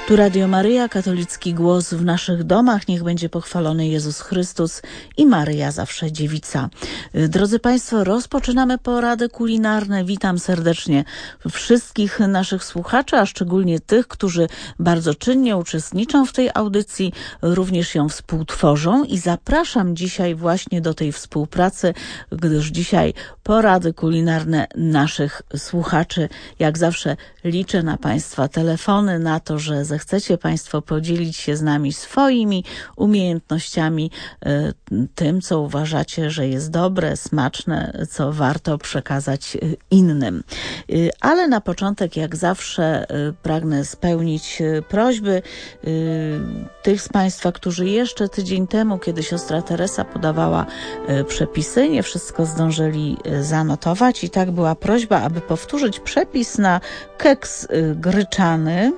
Tu Radio Maryja, katolicki głos w naszych domach. Niech będzie pochwalony Jezus Chrystus i Maryja zawsze dziewica. Drodzy Państwo, rozpoczynamy porady kulinarne. Witam serdecznie wszystkich naszych słuchaczy, a szczególnie tych, którzy bardzo czynnie uczestniczą w tej audycji, również ją współtworzą i zapraszam dzisiaj właśnie do tej współpracy, gdyż dzisiaj porady kulinarne naszych słuchaczy. Jak zawsze liczę na Państwa telefony, na to, że zechcecie Państwo podzielić się z nami swoimi umiejętnościami, tym, co uważacie, że jest dobre, smaczne, co warto przekazać innym. Ale na początek, jak zawsze, pragnę spełnić prośby tych z Państwa, którzy jeszcze tydzień temu, kiedy siostra Teresa podawała przepisy, nie wszystko zdążyli zanotować i tak była prośba, aby powtórzyć przepis na keks gryczany.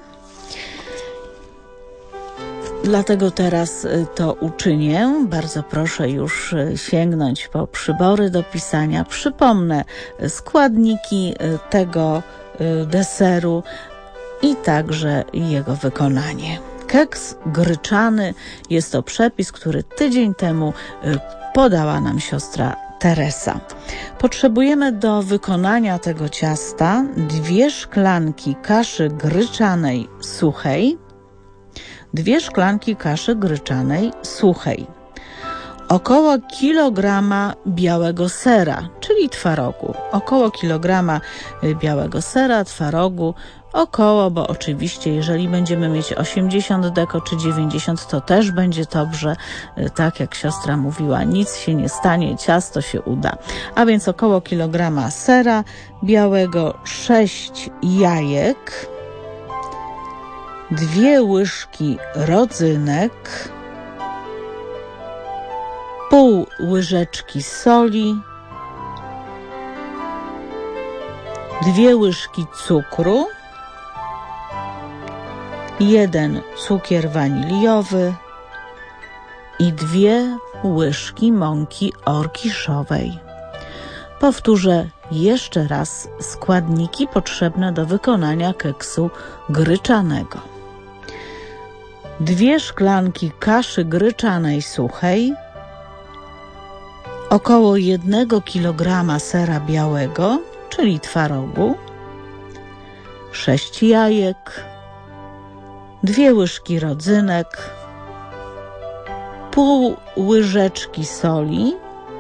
Dlatego teraz to uczynię. Bardzo proszę już sięgnąć po przybory do pisania. Przypomnę składniki tego deseru i także jego wykonanie. Keks gryczany jest to przepis, który tydzień temu podała nam siostra Teresa. Potrzebujemy do wykonania tego ciasta 2 szklanki kaszy gryczanej suchej, 2 szklanki kaszy gryczanej suchej, około kilograma białego sera, czyli twarogu, około kilograma białego sera, twarogu, około, bo oczywiście jeżeli będziemy mieć 80 deko czy 90, to też będzie dobrze, tak jak siostra mówiła, nic się nie stanie, ciasto się uda. A więc około kilograma sera białego, 6 jajek, 2 łyżki rodzynek, pół łyżeczki soli, 2 łyżki cukru, 1 cukier waniliowy i 2 łyżki mąki orkiszowej. Powtórzę jeszcze raz składniki potrzebne do wykonania keksu gryczanego. 2 szklanki kaszy gryczanej suchej, około 1 kg sera białego, czyli twarogu, 6 jajek, 2 łyżki rodzynek, pół łyżeczki soli,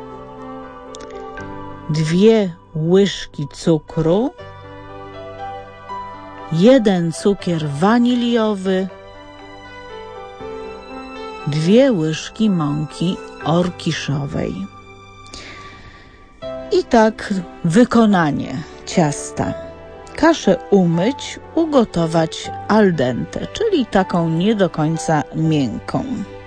2 łyżki cukru, 1 cukier waniliowy, 2 łyżki mąki orkiszowej. I tak wykonanie ciasta. Kaszę umyć, ugotować al dente, czyli taką nie do końca miękką.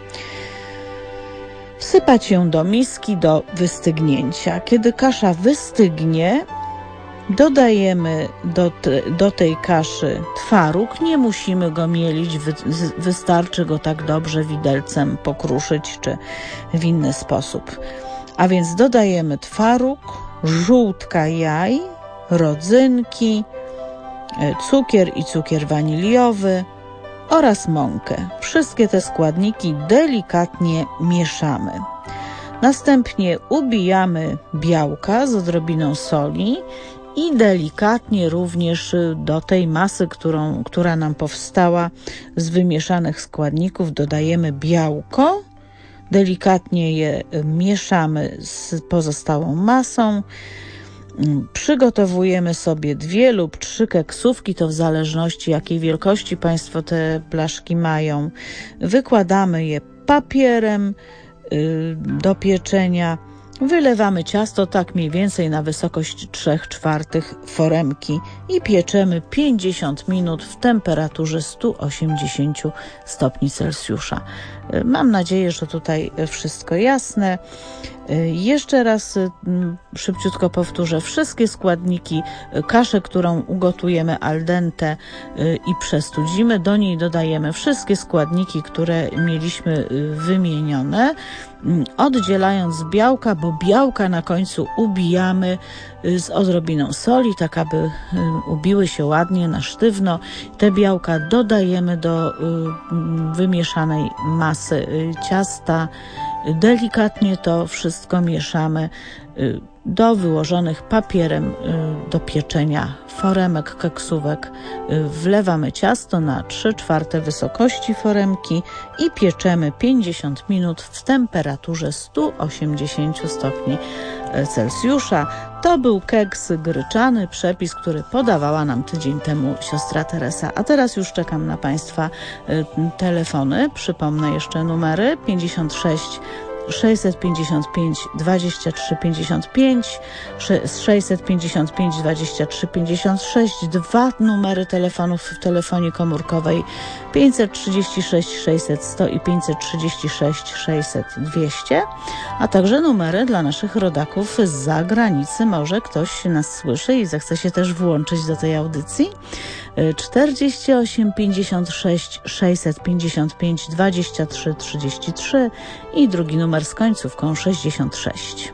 Wsypać ją do miski do wystygnięcia. Kiedy kasza wystygnie, dodajemy do tej kaszy twaróg. Nie musimy go mielić, wystarczy go tak dobrze widelcem pokruszyć czy w inny sposób. A więc dodajemy twaróg, żółtka jaj, rodzynki, cukier i cukier waniliowy oraz mąkę. Wszystkie te składniki delikatnie mieszamy. Następnie ubijamy białka z odrobiną soli i delikatnie również do tej masy, która nam powstała z wymieszanych składników, dodajemy białko. Delikatnie je mieszamy z pozostałą masą. Przygotowujemy sobie 2 lub 3 keksówki, to w zależności jakiej wielkości Państwo te blaszki mają. Wykładamy je papierem do pieczenia. Wylewamy ciasto tak mniej więcej na wysokość 3/4 foremki i pieczemy 50 minut w temperaturze 180 stopni Celsjusza. Mam nadzieję, że tutaj wszystko jasne. Jeszcze raz szybciutko powtórzę. Wszystkie składniki, kaszę, którą ugotujemy al dente i przestudzimy, do niej dodajemy wszystkie składniki, które mieliśmy wymienione, oddzielając białka, bo białka na końcu ubijamy z odrobiną soli, tak aby ubiły się ładnie na sztywno. Te białka dodajemy do wymieszanej masy ciasta. Delikatnie to wszystko mieszamy do wyłożonych papierem do pieczenia foremek, keksówek. Wlewamy ciasto na 3/4 wysokości foremki i pieczemy 50 minut w temperaturze 180 stopni Celsjusza. To był keks gryczany, przepis, który podawała nam tydzień temu siostra Teresa. A teraz już czekam na Państwa telefony. Przypomnę jeszcze numery: 56 655 23 55, 655 23 56, dwa numery telefonów w telefonii komórkowej: 536 600 100 i 536 600 200, a także numery dla naszych rodaków z zagranicy. Może ktoś nas słyszy i zechce się też włączyć do tej audycji. 48 56 655 23 33 i drugi numer z końcówką 66.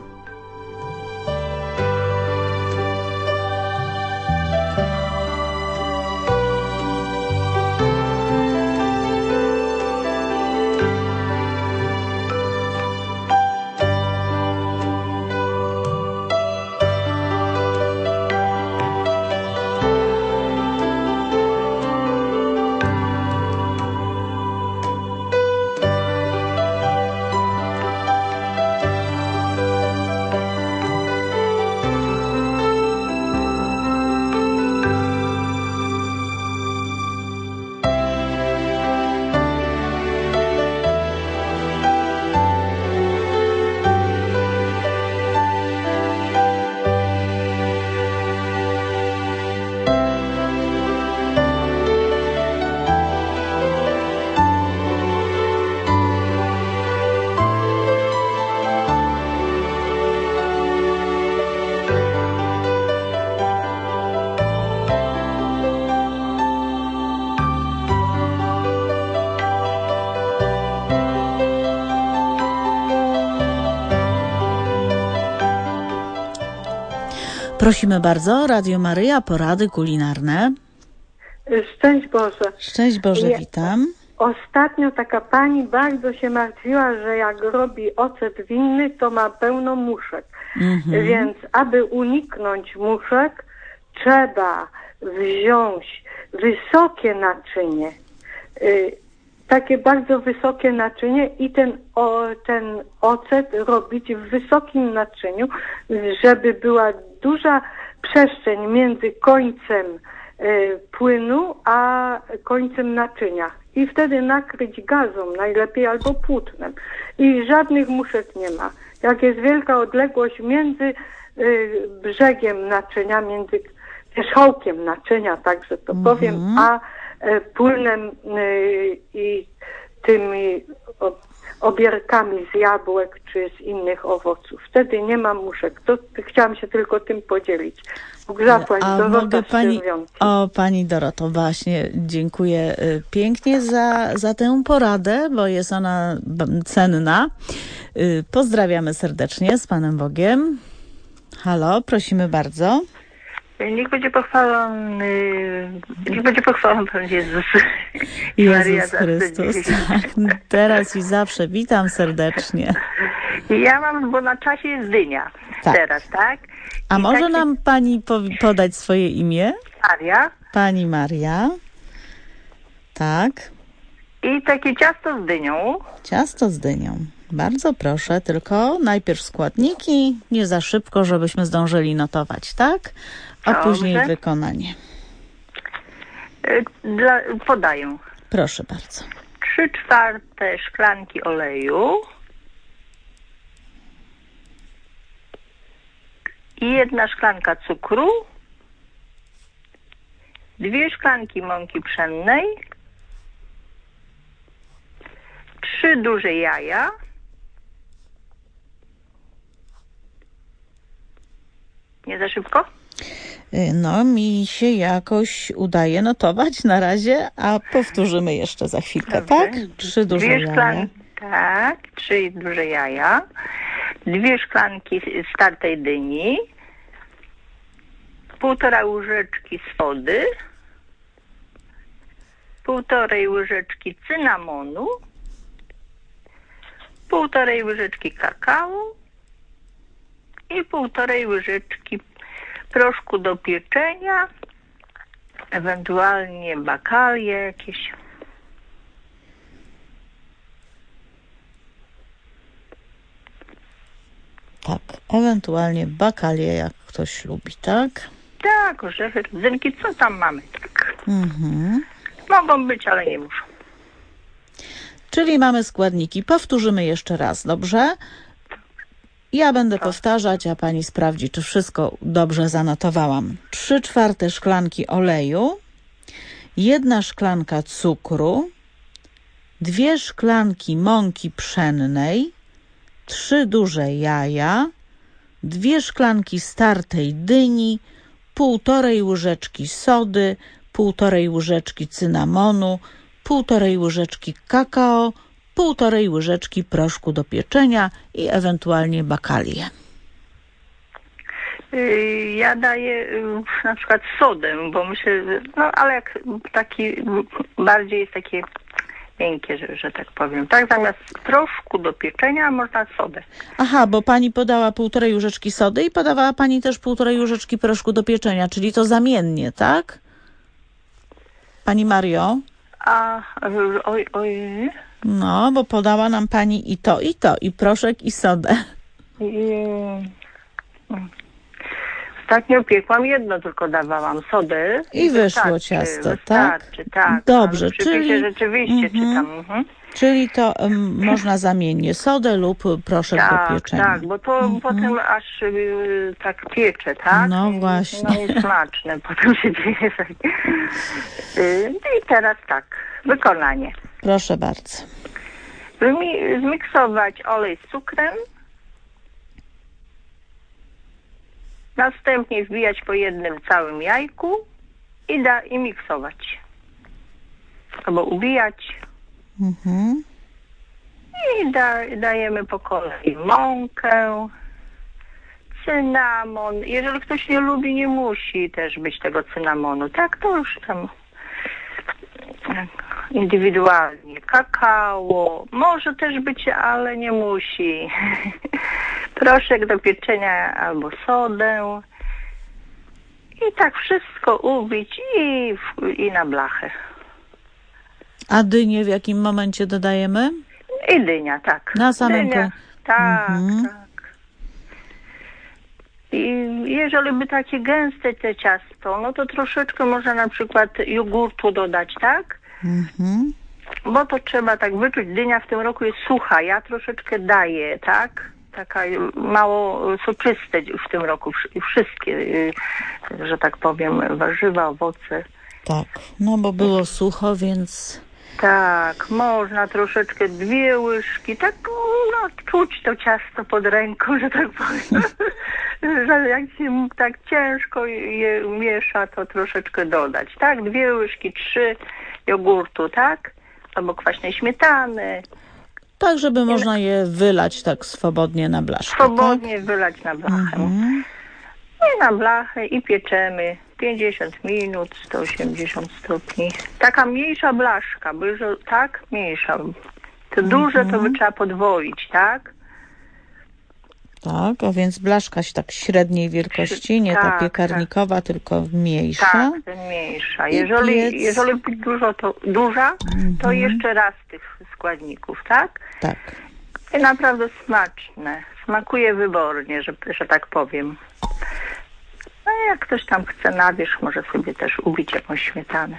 Prosimy bardzo, Radio Maryja, porady kulinarne. Szczęść Boże. Szczęść Boże, witam. Ostatnio taka pani bardzo się martwiła, że jak robi ocet winny, to ma pełno muszek. Więc aby uniknąć muszek, trzeba wziąć wysokie naczynie, takie bardzo wysokie naczynie i ten ocet robić w wysokim naczyniu, żeby była duża przestrzeń między końcem płynu a końcem naczynia. I wtedy nakryć gazą najlepiej albo płótnem. I żadnych muszek nie ma. Jak jest wielka odległość między brzegiem naczynia, między wierzchołkiem naczynia, także to powiem, a płynem i tymi obierkami z jabłek czy z innych owoców. Wtedy nie ma muszek. To chciałam się tylko tym podzielić. Bóg zapłać. Dorota Szczerwiącki. Pani Doroto, właśnie dziękuję pięknie za tę poradę, bo jest ona cenna. Pozdrawiamy serdecznie, z Panem Bogiem. Halo, prosimy bardzo. Niech będzie pochwalony Pan Jezus. Jezus Chrystus. Tak, teraz i zawsze. Witam serdecznie. Ja mam, bo na czasie jest dynia. Tak. Teraz, tak? A może nam Pani podać swoje imię? Maria. Pani Maria. Tak. I takie ciasto z dynią. Ciasto z dynią. Bardzo proszę, tylko najpierw składniki, nie za szybko, żebyśmy zdążyli notować, tak? A później wykonanie. Podaję. Proszę bardzo. 3/4 szklanki oleju i 1 szklanka cukru, 2 szklanki mąki pszennej, 3 duże jaja, Nie za szybko? No, mi się jakoś udaje notować na razie, a powtórzymy jeszcze za chwilkę, Dobrze. tak? 3 duże jaja. Tak, 3 duże jaja. 2 szklanki startej dyni. 1,5 łyżeczki sody. 1,5 łyżeczki cynamonu. 1,5 łyżeczki kakao. I 1,5 łyżeczki proszku do pieczenia, ewentualnie bakalie jakieś. Tak, ewentualnie bakalie, jak ktoś lubi, tak? Tak, orzechy, rodzynki, co tam mamy, tak. Mhm. Mogą być, ale nie muszą. Czyli mamy składniki. Powtórzymy jeszcze raz, dobrze? Ja będę powtarzać, a pani sprawdzi, czy wszystko dobrze zanotowałam. 3/4 szklanki oleju, 1 szklanka cukru, 2 szklanki mąki pszennej, 3 duże jaja, 2 szklanki startej dyni, 1,5 łyżeczki sody, 1,5 łyżeczki cynamonu, 1,5 łyżeczki kakao, 1,5 łyżeczki proszku do pieczenia i ewentualnie bakalie. Ja daję na przykład sodę, bo myślę, no ale jak taki bardziej jest takie miękkie, że tak powiem. Tak, zamiast proszku do pieczenia można sodę. Aha, bo pani podała 1,5 łyżeczki sody i podawała pani też 1,5 łyżeczki proszku do pieczenia, czyli to zamiennie, tak? Pani Mario? Oj. No, bo podała nam pani i to, i proszek, i sodę. Ostatnio piekłam jedno, tylko dawałam sodę. I wyszło ciasto, tak? Tak. Dobrze, czyli rzeczywiście czytam. Czyli to można zamiennie sodę lub proszek do pieczenia. Tak, bo to potem aż tak piecze, tak? No właśnie. No i smaczne potem się dzieje. I teraz tak, wykonanie. Proszę bardzo. Zmiksować olej z cukrem. Następnie wbijać po jednym całym jajku i miksować. Albo ubijać. I dajemy po kolei mąkę, cynamon. Jeżeli ktoś nie lubi, nie musi też być tego cynamonu. Tak, to już tam indywidualnie. Kakao może też być, ale nie musi. Proszek do pieczenia albo sodę. I tak wszystko ubić i na blachę. A dynię w jakim momencie dodajemy? I dynia, tak. Na samym Tak. I jeżeli by takie gęste te ciasto, no to troszeczkę można na przykład jogurtu dodać, tak? Bo to trzeba tak wyczuć. Dynia w tym roku jest sucha. Ja troszeczkę daję, tak? Taka mało soczyste w tym roku. Wszystkie, że tak powiem, warzywa, owoce. Tak, no bo było sucho, więc... Tak, można troszeczkę 2 łyżki, tak no czuć to ciasto pod ręką, że tak powiem. Że jak się tak ciężko je miesza, to troszeczkę dodać, tak? 2 łyżki, 3 jogurtu, tak? Albo kwaśnej śmietany. Tak, żeby można je wylać tak swobodnie na blaszkę. Swobodnie wylać na blachę. I na blachę i pieczemy 50 minut, 180 stopni. Taka mniejsza blaszka, bo już tak mniejsza. To duże to by trzeba podwoić, tak? Tak, a więc blaszka tak średniej wielkości, nie ta piekarnikowa, tylko mniejsza. Tak, mniejsza. Jeżeli być duża, to jeszcze raz tych składników, tak? Tak. I naprawdę smaczne. Smakuje wybornie, że tak powiem. No jak ktoś tam chce na wierzch, może sobie też ubić jakąś śmietanę.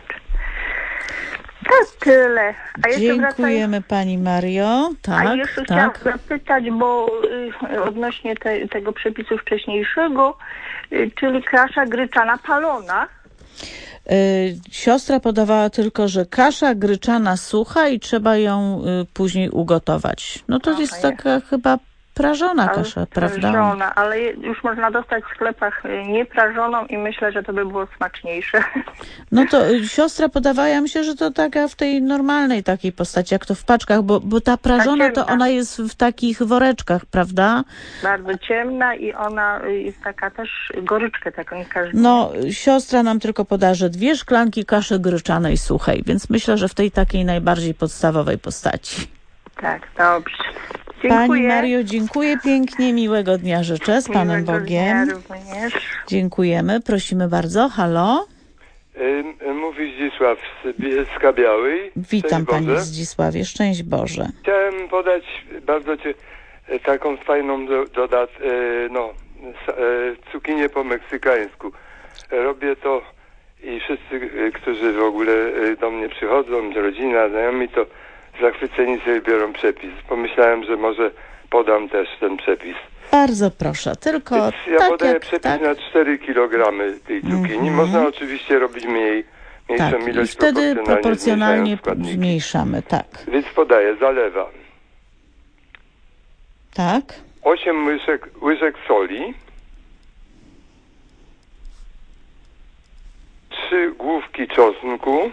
To tyle. Dziękujemy pani Mario. Tak, a jeszcze chciałam zapytać, bo odnośnie tego przepisu wcześniejszego, czyli kasza gryczana palona. Siostra podawała tylko, że kasza gryczana sucha i trzeba ją później ugotować. No to jest taka chyba prażona kasza, prawda? Prażona, ale już można dostać w sklepach nieprażoną i myślę, że to by było smaczniejsze. No to siostra podawała, ja myślę, że to taka w tej normalnej takiej postaci, jak to w paczkach, bo ta prażona to ona jest w takich woreczkach, prawda? Bardzo ciemna i ona jest taka też goryczkę taką każdą. No, siostra nam tylko poda, że 2 szklanki kaszy gryczanej suchej, więc myślę, że w tej takiej najbardziej podstawowej postaci. Tak, dobrze. Dziękuję. Pani Mario, dziękuję pięknie, miłego dnia życzę, z Panem Bogiem. Dnia również. Dziękujemy, prosimy bardzo. Halo? Mówi Zdzisław z Bielska-Białej. Witam Panie Zdzisławie, szczęść Boże. Chciałem podać bardzo taką fajną cukinię po meksykańsku. Robię to i wszyscy, którzy w ogóle do mnie przychodzą, rodzina, znajomi, to zachwyceni sobie biorą przepis. Pomyślałem, że może podam też ten przepis. Bardzo proszę, tylko więc ja tak podaję jak, przepis tak? na 4 kg tej cukinii. Można oczywiście robić mniejszą Tak, ilość, i wtedy proporcjonalnie składniki. zmniejszamy, tak. Więc podaję, zalewa. Tak? 8 łyżek soli, 3 główki czosnku,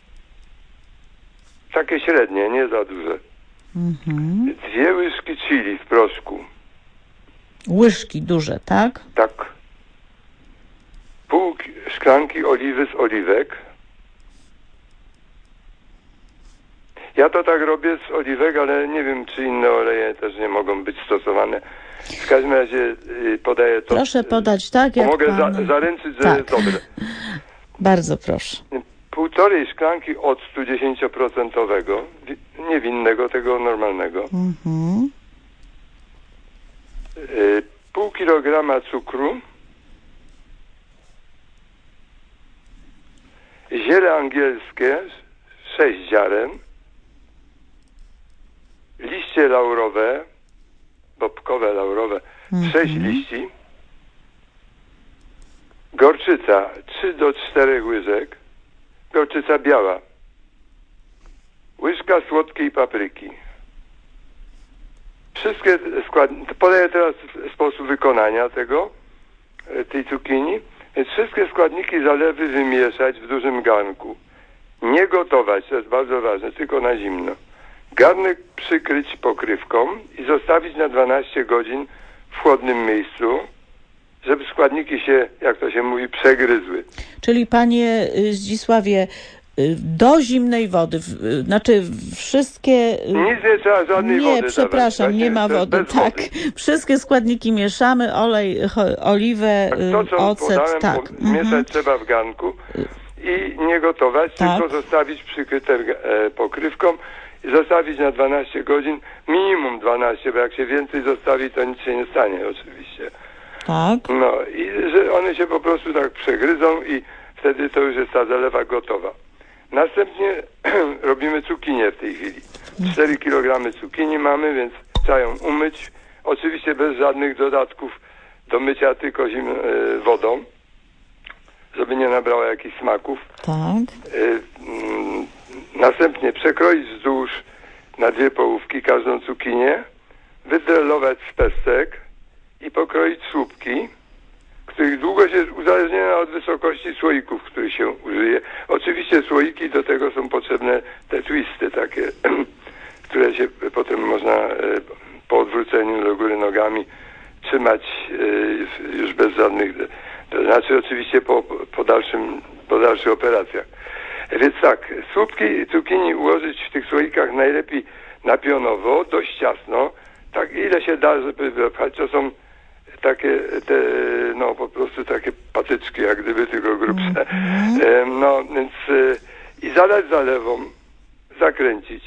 takie średnie, nie za duże. 2 łyżki chili w proszku. Łyżki duże, tak? Tak. Pół szklanki oliwy z oliwek. Ja to tak robię z oliwek, ale nie wiem, czy inne oleje też nie mogą być stosowane. W każdym razie podaję to. Proszę podać tak, jak mogę pan... zaręczyć, że tak. jest dobre. Bardzo proszę. 1,5 szklanki octu 10%, niewinnego, tego normalnego. Pół kilograma cukru. Ziele angielskie 6 ziaren. Liście laurowe, bobkowe, laurowe 6 liści. Gorczyca 3 do 4 łyżek. Gorczyca biała. Łyżka słodkiej papryki. Wszystkie składniki, podaję teraz sposób wykonania tej cukinii. Więc wszystkie składniki zalewy wymieszać w dużym garnku. Nie gotować, to jest bardzo ważne, tylko na zimno. Garnek przykryć pokrywką i zostawić na 12 godzin w chłodnym miejscu, żeby składniki się, jak to się mówi, przegryzły. Czyli Panie Zdzisławie, do zimnej wody, znaczy wszystkie... Nic nie trzeba, żadnej wody. Nie, przepraszam, dawać. nie ma wody. Tak, wszystkie składniki mieszamy, olej, oliwę, tak, to, co ocet, podałem, tak. Mieszać trzeba w garnku i nie gotować, tak. tylko zostawić przykryte pokrywką i zostawić na 12 godzin, minimum 12, bo jak się więcej zostawi, to nic się nie stanie oczywiście. Tak. No i że one się po prostu tak przegryzą i wtedy to już jest ta zalewa gotowa. Następnie robimy cukinię w tej chwili. 4 kg cukinii mamy, więc trzeba ją umyć. Oczywiście bez żadnych dodatków do mycia, tylko wodą, żeby nie nabrała jakichś smaków. Tak. Następnie przekroić wzdłuż na 2 połówki każdą cukinię, wydrelować z pestek i pokroić słupki, których długość jest uzależniona od wysokości słoików, których się użyje. Oczywiście słoiki do tego są potrzebne te twisty takie, które się potem można po odwróceniu do góry nogami trzymać już bez żadnych, to znaczy oczywiście po dalszych operacjach. Więc tak, słupki cukinii ułożyć w tych słoikach najlepiej napionowo, dość ciasno, tak ile się da, żeby wypchać. To są takie po prostu takie patyczki, jak gdyby, tylko grubsze. No, więc i zalać zalewą, zakręcić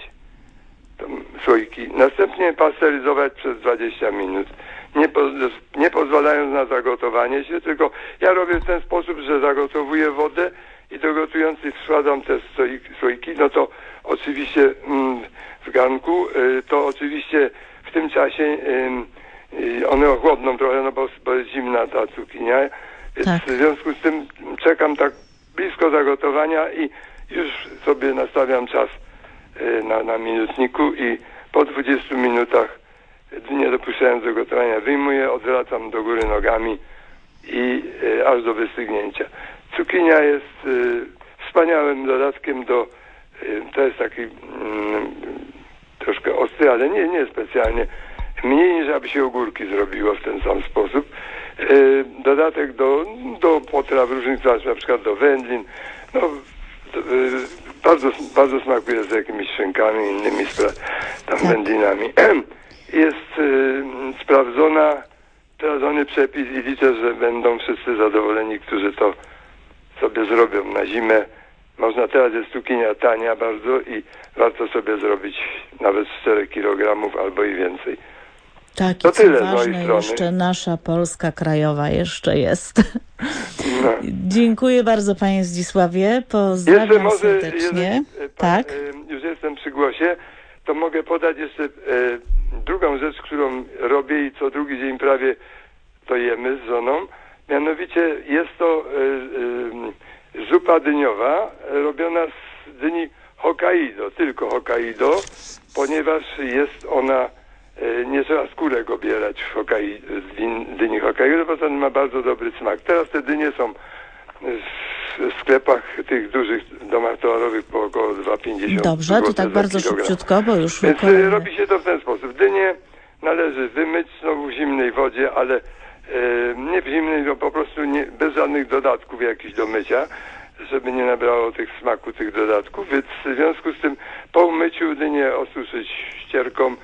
słoiki. Następnie pasteryzować przez 20 minut. Nie pozwalając na zagotowanie się, tylko ja robię w ten sposób, że zagotowuję wodę i do gotujących wkładam te słoiki, no to oczywiście w garnku, to oczywiście w tym czasie one ochłodną trochę, no bo jest zimna ta cukinia, więc tak. W związku z tym czekam tak blisko zagotowania i już sobie nastawiam czas na minutniku i po 20 minutach nie dopuszczając do gotowania, wyjmuję, odwracam do góry nogami i aż do wystygnięcia. Cukinia jest wspaniałym dodatkiem to jest taki troszkę ostry, ale nie specjalnie, mniej niż aby się ogórki zrobiło w ten sam sposób. Dodatek do potraw różnych traw, na przykład do wędlin, bardzo smakuje z jakimiś szynkami, innymi wędlinami. Jest sprawdzony przepis i liczę, że będą wszyscy zadowoleni, którzy to sobie zrobią na zimę. Można, teraz jest cukinia tania bardzo i warto sobie zrobić nawet 4 kg albo i więcej. Tak, to tyle ważne, jeszcze nasza Polska krajowa jeszcze jest. No. Dziękuję bardzo, panie Zdzisławie. Pozdrawiam serdecznie. Tak. Już jestem przy głosie, to mogę podać jeszcze drugą rzecz, którą robię i co drugi dzień prawie to jemy z żoną. Mianowicie jest to zupa dyniowa robiona z dyni Hokkaido, tylko Hokkaido, ponieważ jest ona, nie trzeba skórek obierać z dyni Hokkaido, bo ten ma bardzo dobry smak. Teraz te dynie są w sklepach tych dużych domach towarowych po około 2,50. Dobrze, to tak bardzo szybciutko, bo już więc robi się to w ten sposób. Dynię należy wymyć znowu w zimnej wodzie, ale nie w zimnej, no po prostu bez żadnych dodatków jakichś do mycia, żeby nie nabrało tych smaku, tych dodatków, więc w związku z tym po umyciu dynię osuszyć ścierką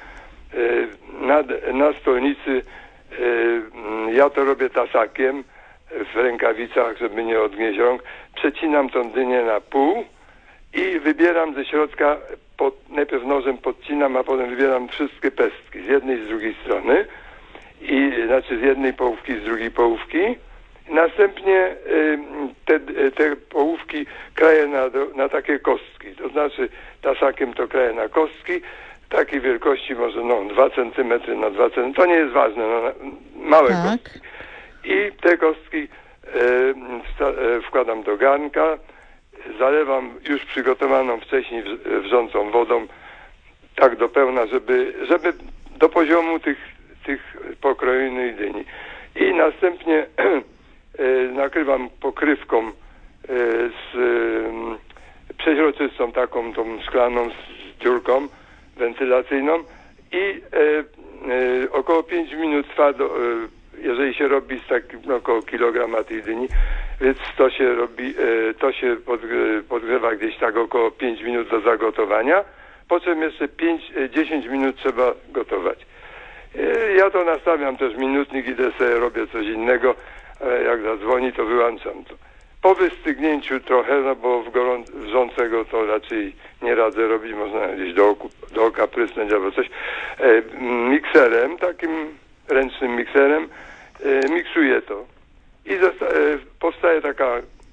na stolnicy. Ja to robię tasakiem w rękawicach, żeby nie odgnieść rąk. Przecinam tą dynię na pół i wybieram ze środka, najpierw nożem podcinam, a potem wybieram wszystkie pestki z jednej i z drugiej strony. Znaczy z jednej połówki, z drugiej połówki. Następnie te połówki kraję na takie kostki. To znaczy tasakiem to kraję na kostki takiej wielkości może 2 cm na 2 cm. To nie jest ważne, małe kostki. I te kostki wkładam do garnka, zalewam już przygotowaną wcześniej wrzącą wodą tak do pełna, żeby do poziomu tych pokrojonej dyni. I następnie nakrywam pokrywką przeźroczystą, taką tą szklaną z dziurką wentylacyjną i około 5 minut trwa, jeżeli się robi z około kilograma tej dyni, więc to się robi, to się podgrzewa gdzieś tak około 5 minut do zagotowania, po czym jeszcze 5-10 minut trzeba gotować. Ja to nastawiam też minutnik, idę sobie, robię coś innego, jak zadzwoni, to wyłączam to. Po wystygnięciu trochę, bo wrzącego to raczej nie radzę robić, można gdzieś do oka prysnąć albo coś, mikserem, takim ręcznym mikserem, miksuję to. I powstaje taka,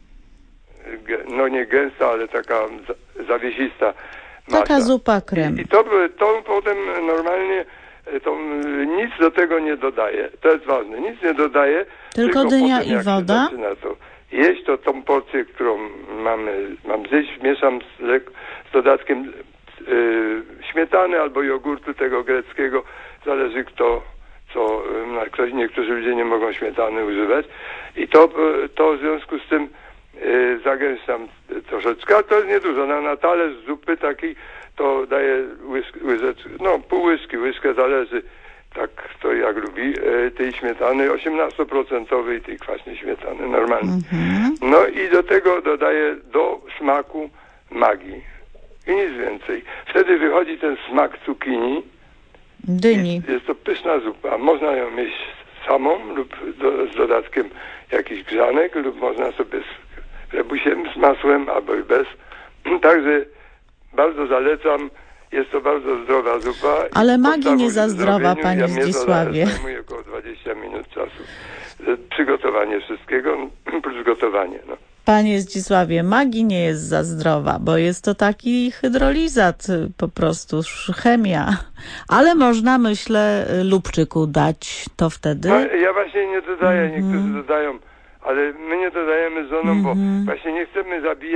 nie gęsta, ale taka zawiesista masa. Taka zupa krem. I to potem normalnie nic do tego nie dodaję. To jest ważne. Nic nie dodaję. Tylko dynia potem, i woda? To jeść, to tą porcję, którą mam zjeść, mieszam z dodatkiem śmietany albo jogurtu tego greckiego. Zależy niektórzy ludzie nie mogą śmietany używać. I to w związku z tym zagęszczam troszeczkę, ale to jest niedużo. Na talerz zupy takiej to daję łyżeczkę, pół łyżki, łyżkę, zależy, tak to jak lubi, tej śmietany 18% tej kwaśnej śmietany, normalnie. No i do tego dodaję do smaku magii i nic więcej. Wtedy wychodzi ten smak cukinii. Dyni. Jest to pyszna zupa. Można ją jeść samą lub z dodatkiem jakichś grzanek, lub można sobie z rebusiem, z masłem albo i bez. Także bardzo zalecam. Jest to bardzo zdrowa zupa. Ale magii nie za zdrowa, panie Zdzisławie. Zajmuje około 20 minut czasu. Przygotowanie wszystkiego, plus gotowanie. Panie Zdzisławie, magii nie jest za zdrowa, bo jest to taki hydrolizat, po prostu chemia. Ale można, myślę, lubczyku dać to wtedy. Ja właśnie nie dodaję, niektórzy dodają, ale my nie dodajemy z żoną, bo właśnie nie chcemy zabijać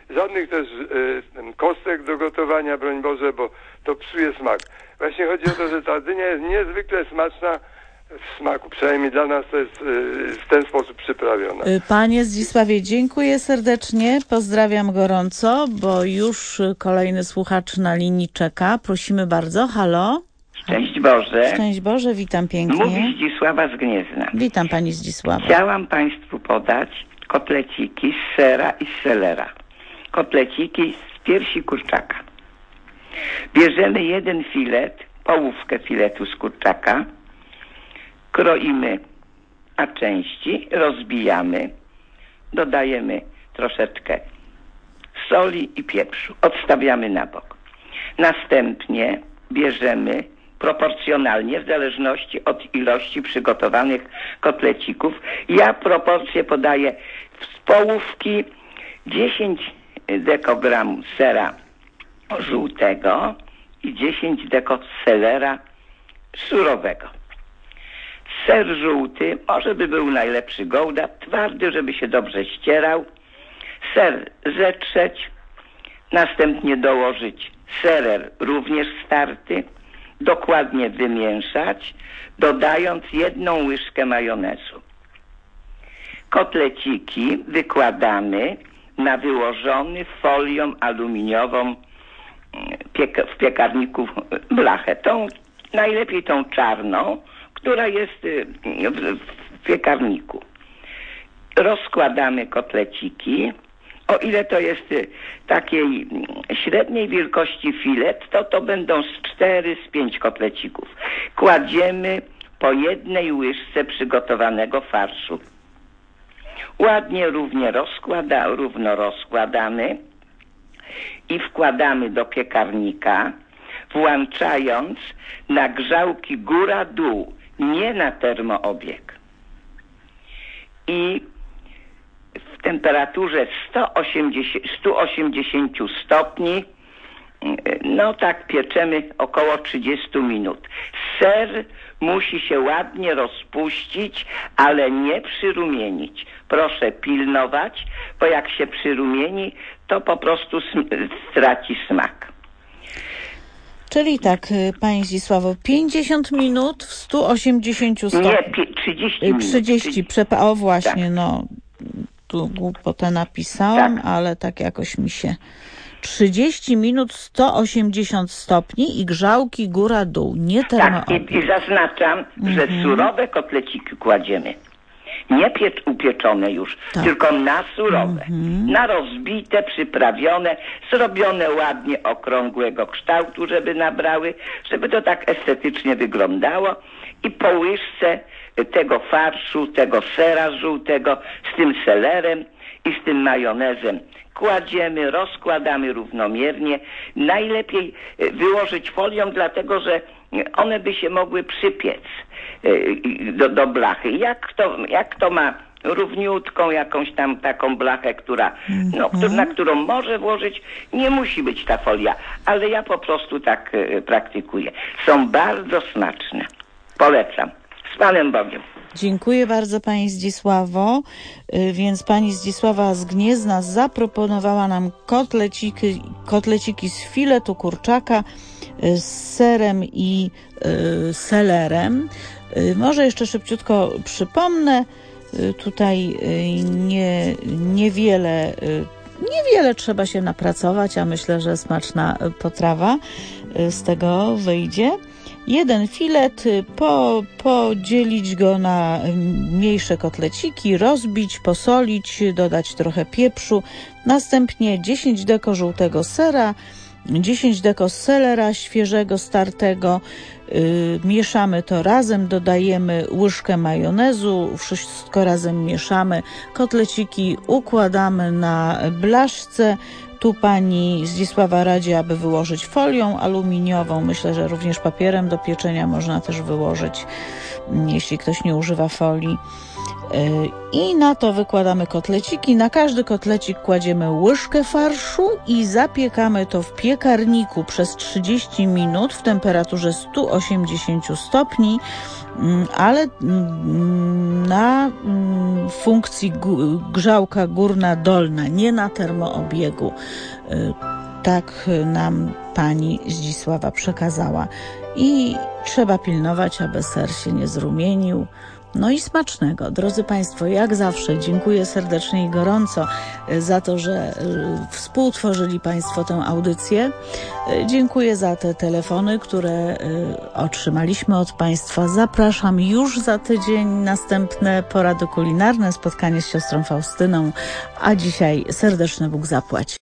żadnych też kostek do gotowania, broń Boże, bo to psuje smak. Właśnie chodzi o to, że ta dynia jest niezwykle smaczna w smaku, przynajmniej dla nas to jest w ten sposób przyprawiona. Panie Zdzisławie, dziękuję serdecznie, pozdrawiam gorąco, bo już kolejny słuchacz na linii czeka. Prosimy bardzo, halo? Szczęść Boże. Szczęść Boże, witam pięknie. Mówi Zdzisława z Gniezna. Witam pani Zdzisława. Chciałam państwu podać kotleciki z sera i z selera. Kotleciki z piersi kurczaka. Bierzemy jeden filet, połówkę filetu z kurczaka, kroimy na części, rozbijamy, dodajemy troszeczkę soli i pieprzu, odstawiamy na bok. Następnie bierzemy proporcjonalnie, w zależności od ilości przygotowanych kotlecików. Ja proporcje podaję z połówki 10 dekogramów sera żółtego i 10 deko selera surowego. Ser żółty może by był najlepszy Gouda, twardy, żeby się dobrze ścierał. Ser zetrzeć, następnie dołożyć serer również starty, dokładnie wymieszać, dodając 1 łyżkę majonezu. Kotleciki wykładamy na wyłożony folią aluminiową w piekarniku blachę. Najlepiej tą czarną, która jest w piekarniku. Rozkładamy kotleciki. O ile to jest takiej średniej wielkości filet, to będą z 4, z 5 kotlecików. Kładziemy po 1 łyżce przygotowanego farszu. Ładnie równo rozkładamy i wkładamy do piekarnika, włączając na grzałki góra-dół, nie na termoobieg. I w temperaturze 180 stopni, no tak pieczemy około 30 minut. Ser musi się ładnie rozpuścić, ale nie przyrumienić. Proszę pilnować, bo jak się przyrumieni, to po prostu straci smak. Czyli tak, pani Zdzisławo, 50 minut w 180 stopni. Nie, 30 minut. 30, o właśnie, tak. No tu głupotę napisałam, tak. Ale tak jakoś mi się... 30 minut 180 stopni i grzałki góra-dół, nie termoobieg. Tak, i zaznaczam, że surowe kotleciki kładziemy. Nie upieczone już, tak. Tylko na surowe. Na rozbite, przyprawione, zrobione ładnie okrągłego kształtu, żeby nabrały, żeby to tak estetycznie wyglądało. I po łyżce tego farszu, tego sera żółtego z tym selerem i z tym majonezem kładziemy, rozkładamy równomiernie. Najlepiej wyłożyć folią, dlatego że one by się mogły przypiec do blachy. Jak to ma równiutką jakąś tam taką blachę, na którą może włożyć, nie musi być ta folia, ale ja po prostu tak praktykuję. Są bardzo smaczne. Polecam. Z Panem Bogiem. Dziękuję bardzo pani Zdzisławo. Więc pani Zdzisława z Gniezna zaproponowała nam kotleciki z filetu kurczaka z serem i selerem. Może jeszcze szybciutko przypomnę, tutaj niewiele trzeba się napracować, a myślę, że smaczna potrawa z tego wyjdzie. Jeden filet, podzielić go na mniejsze kotleciki, rozbić, posolić, dodać trochę pieprzu, następnie 10 deko żółtego sera, 10 deko selera świeżego, startego, mieszamy to razem, dodajemy łyżkę majonezu, wszystko razem mieszamy, kotleciki układamy na blaszce. Tu pani Zdzisława radzi, aby wyłożyć folią aluminiową. Myślę, że również papierem do pieczenia można też wyłożyć. jeśli ktoś nie używa folii. I na to wykładamy kotleciki. Na każdy kotlecik kładziemy łyżkę farszu i zapiekamy to w piekarniku przez 30 minut w temperaturze 180 stopni, ale na funkcji grzałka górna-dolna, nie na termoobiegu. Tak nam pani Zdzisława przekazała. I trzeba pilnować, aby ser się nie zrumienił. No i smacznego. Drodzy Państwo, jak zawsze dziękuję serdecznie i gorąco za to, że współtworzyli Państwo tę audycję. Dziękuję za te telefony, które otrzymaliśmy od Państwa. Zapraszam już za tydzień. Następne porady kulinarne, spotkanie z siostrą Faustyną. A dzisiaj serdeczny Bóg zapłać.